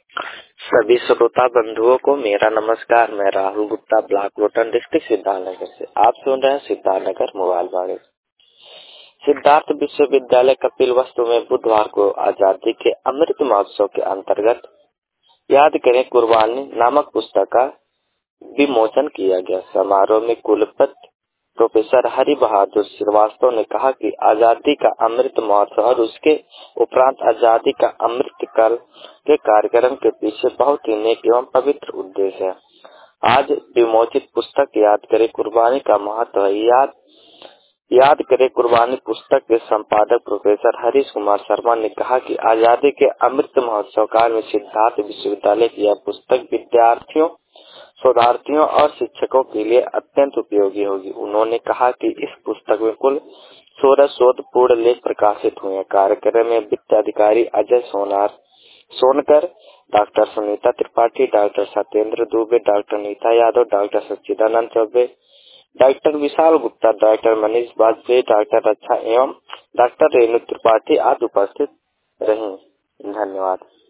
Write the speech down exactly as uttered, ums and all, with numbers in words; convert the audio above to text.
सभी श्रोता बंधुओं को मेरा नमस्कार। मैं राहुल गुप्ता, ब्लॉक लोटन, डिस्ट्रिक्ट सिद्धार्थनगर से। आप सुन रहे हैं सिद्धार्थनगर मोबाइल बाड़े। सिद्धार्थ विश्वविद्यालय कपिलवस्तु में बुधवार को आजादी के अमृत महोत्सव के अंतर्गत याद करें कुर्बानी नामक पुस्तक का विमोचन किया गया। समारोह में कुलपति प्रोफेसर हरि बहादुर श्रीवास्तव ने कहा कि आजादी का अमृत महोत्सव और उसके उपरांत आजादी का अमृत काल के कार्यक्रम के पीछे बहुत ही नेक एवं पवित्र उद्देश्य है। आज विमोचित पुस्तक याद करे कुर्बानी का महत्व है। याद याद करे कुर्बानी पुस्तक के संपादक प्रोफेसर हरीश कुमार शर्मा ने कहा कि आजादी के अमृत महोत्सव काल में सिद्धार्थ विश्वविद्यालय की यह पुस्तक विद्यार्थियों, शोधार्थियों और शिक्षकों के लिए अत्यंत उपयोगी होगी। उन्होंने कहा कि इस पुस्तक में कुल सोलह शोधपूर्ण लेख प्रकाशित हुए हैं। कार्यक्रम में वित्त अधिकारी Ajay Sonar Sonkar, doctor Sunita Tripathi, doctor Satyendra Dubey, doctor Neeta Yadav, doctor Sachchidanand Choubey, doctor Vishal Gupta, doctor Manish Vajpayee, doctor Raksha एवं डॉक्टर रेणु त्रिपाठी आदि उपस्थित रहे। धन्यवाद।